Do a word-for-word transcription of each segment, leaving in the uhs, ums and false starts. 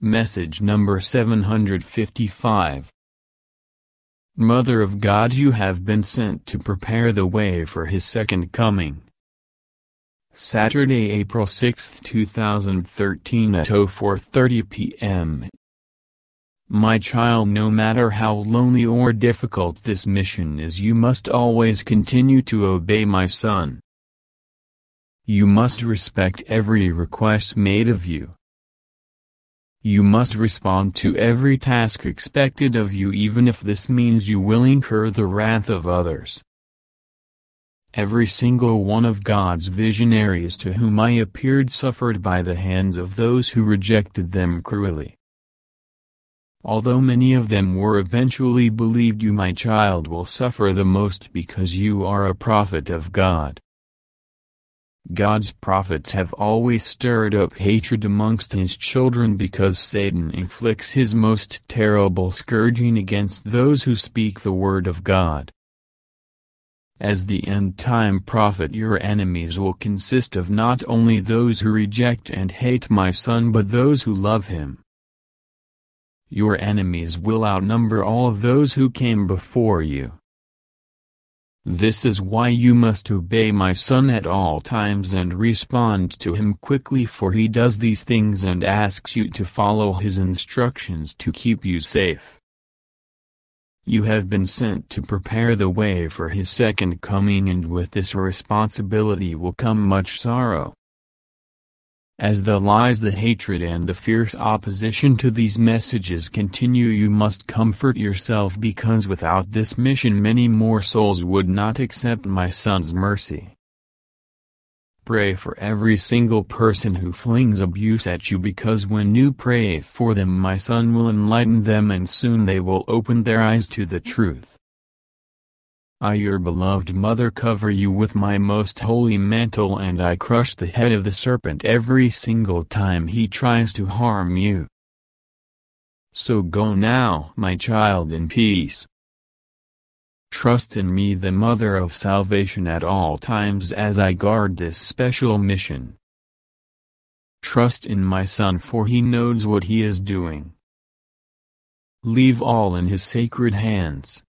Message number seven hundred fifty-five. Mother of God, you have been sent to prepare the way for His second coming. Saturday, April sixth, two thousand thirteen at oh four thirty p m My child, no matter how lonely or difficult this mission is, you must always continue to obey my Son. You must respect every request made of you. You must respond to every task expected of you, even if this means you will incur the wrath of others. Every single one of God's visionaries to whom I appeared suffered by the hands of those who rejected them cruelly. Although many of them were eventually believed, you, my child, will suffer the most because you are a prophet of God. God's prophets have always stirred up hatred amongst His children because Satan inflicts his most terrible scourging against those who speak the word of God. As the end-time prophet, your enemies will consist of not only those who reject and hate my Son but those who love Him. Your enemies will outnumber all of those who came before you. This is why you must obey my Son at all times and respond to Him quickly, for He does these things and asks you to follow His instructions to keep you safe. You have been sent to prepare the way for His second coming, and with this responsibility will come much sorrow. As the lies, the hatred and the fierce opposition to these messages continue, you must comfort yourself, because without this mission many more souls would not accept my Son's mercy. Pray for every single person who flings abuse at you, because when you pray for them, my Son will enlighten them and soon they will open their eyes to the truth. I, your beloved mother, cover you with my most holy mantle, and I crush the head of the serpent every single time he tries to harm you. So go now, my child, in peace. Trust in me, the Mother of Salvation, at all times as I guard this special mission. Trust in my Son, for He knows what He is doing. Leave all in His sacred hands.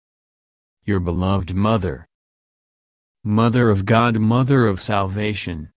Your beloved Mother. Mother of God, Mother of Salvation.